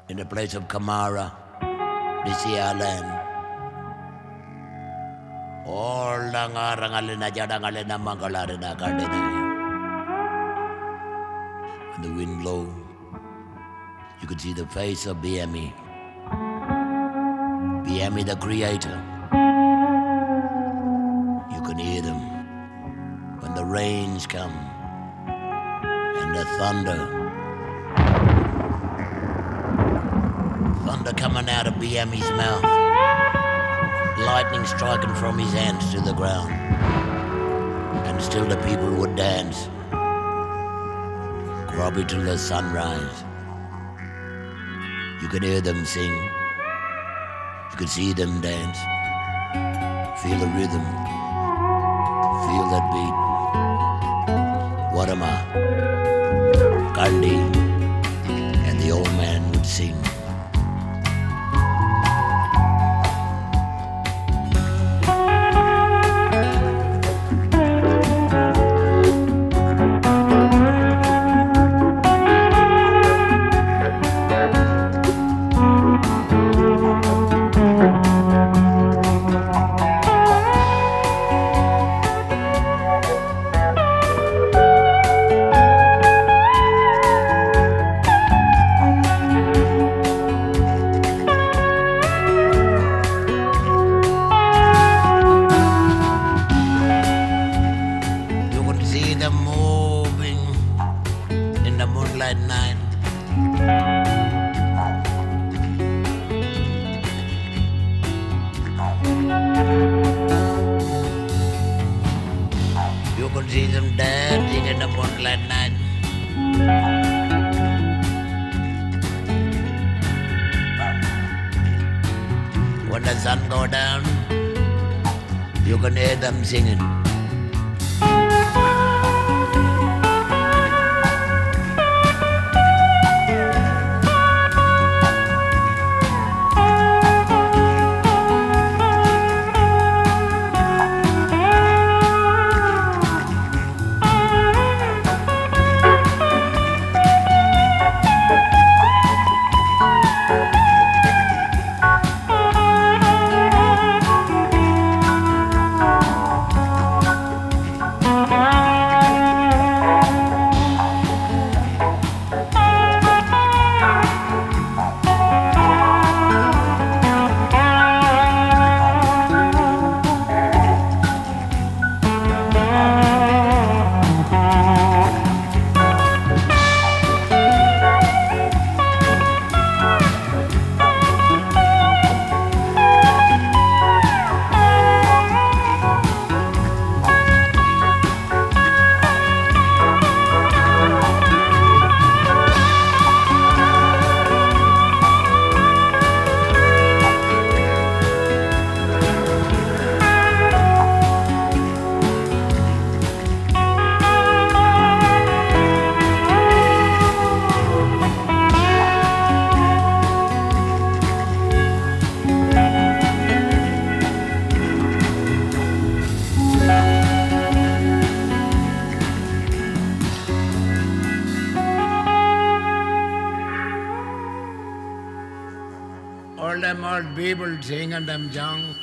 in the place of Kamara, this year land. All the rangalina jadangalina mangalarina gardena. When the wind blows, you could see the face of BME. BME the creator. You can hear them when the rains come and the thunder. Thunder coming out of BME's mouth. Lightning striking from his hands to the ground. And still the people would dance. Grubby till the sunrise. You could hear them sing. You could see them dance. Feel the rhythm. Feel that beat. Warama, Gandhi, and the old man would sing. Moving in the moonlight night. You can see them dancing in the moonlight night. When the sun goes down, you can hear them singing. All them old people singing them songs.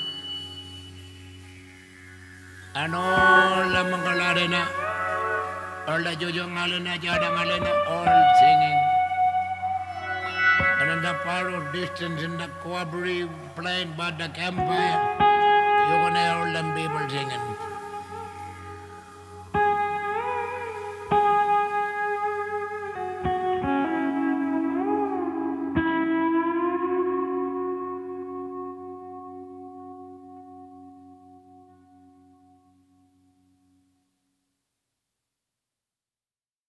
And all the Mangalarina, all the Jujangalina, Jadangalina, all singing. And in the far of distance in the Quabri plain by the campfire, you can hear all them people singing.